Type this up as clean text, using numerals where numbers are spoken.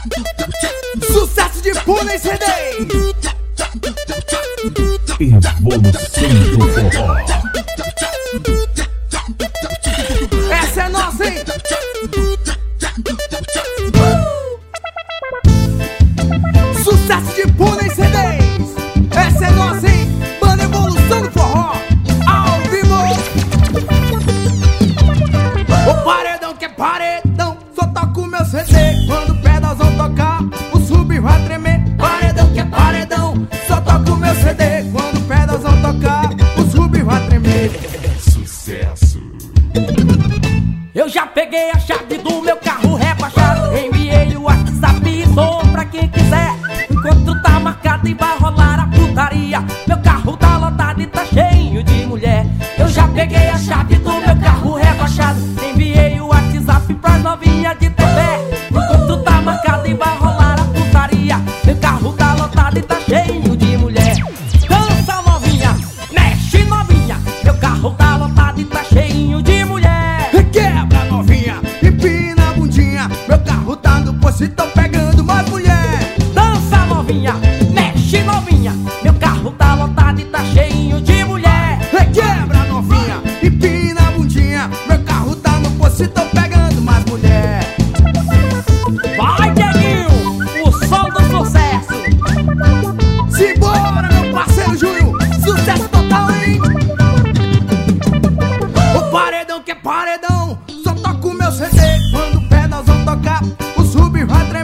Sucesso de pula em CD. Evolução do forró. Essa é nossa, hein? Sucesso de pula em CDs. Essa é nossa, hein? Banda Evolução do Forró, ao vivo. O paredão que é paredão, só toca o meu CD. Quando o pedalzão tocar, o sub vai tremer. Paredão que é paredão, só toca o meu CD. Quando o pedalzão tocar, o sub vai tremer. Sucesso. Eu já peguei a chave do meu carro rebaixado, enviei o WhatsApp e dou pra quem quiser. Enquanto tá marcado e vai rolar a putaria, meu carro tá lotado e tá cheio de mulher. Eu já peguei a chave do meu carro rebaixado, enviei o WhatsApp pras novinhas de TV. Enquanto tá marcado e vai rolar a putaria, meu carro tá lotado e tá cheio de mulher. Dança novinha, mexe novinha, meu carro tá lotado e tá cheio de mulher. Quebra novinha, empina a bundinha, meu carro tá no posto e tô pegando mais mulher. Dança novinha, mexe novinha, meu carro tá lotado e tá cheio de mulher. Quebra novinha, empina a bundinha, meu carro tá no posto e tô pegando mais mulher. Vai, Dieguinho, o som do sucesso. Simbora, meu parceiro Júlio, sucesso total, hein? O paredão que é paredão, só toca o meu CD. Quando o pedalzão tocar, o sub vai